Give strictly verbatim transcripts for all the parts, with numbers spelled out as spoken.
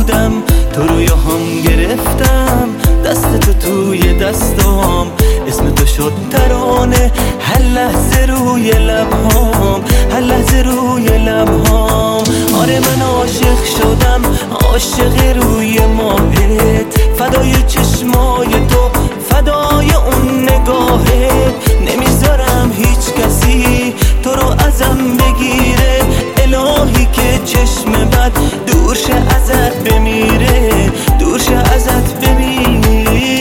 بودم تو روی هم گرفتم، دست تو توی دستام، اسم تو شد ترانه هر لحظه روی لبهام، هر لحظه روی لبهام. آره من عاشق شدم، عاشق روی ماهت، فدای چشمای تو، فدای اون نگاهت. نمیذارم هیچ کسی تو رو ازم بگیره، الهی که چشم بد دور شه ازت بمیره، دور شه ازت بمیره.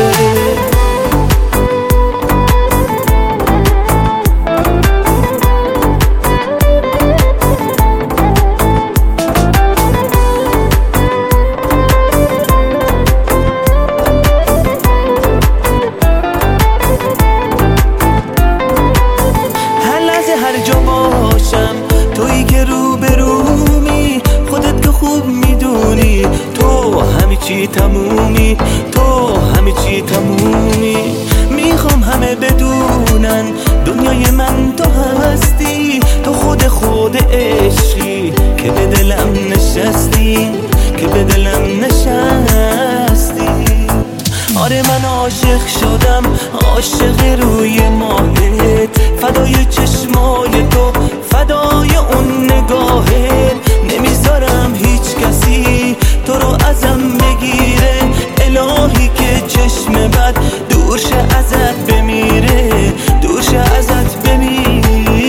هر جا باشم تویی که رو به رومی، خودت که خوب میدونی تو همه چی تمومی، تو همه چی تمومی. میخوام همه بدونن دنیای من تو هستی، تو خود خود عشقی که به دلم نشستی، که به دلم نشستی. آره من عاشق شدم، عاشق روی ماهت، فدای چشمای تو، فدای اون نگاهت. نمیذارم هیچ کسی تو رو ازم بگیره، الهی که چشم بد دور شه ازت بمیره، دور شه ازت بمیره.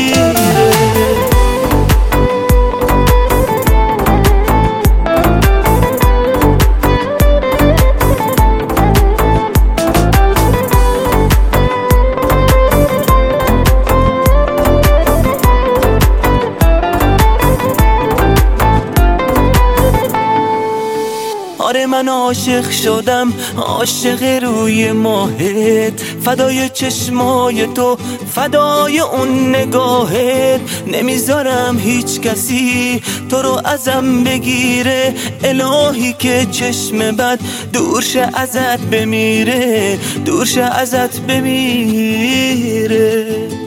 آره من عاشق شدم، عاشق روی ماهت، فدای چشمای تو، فدای اون نگاهت. نمیذارم هیچ کسی تو رو ازم بگیره، الهی که چشم بد دور شه ازت بمیره، دور شه ازت بمیره.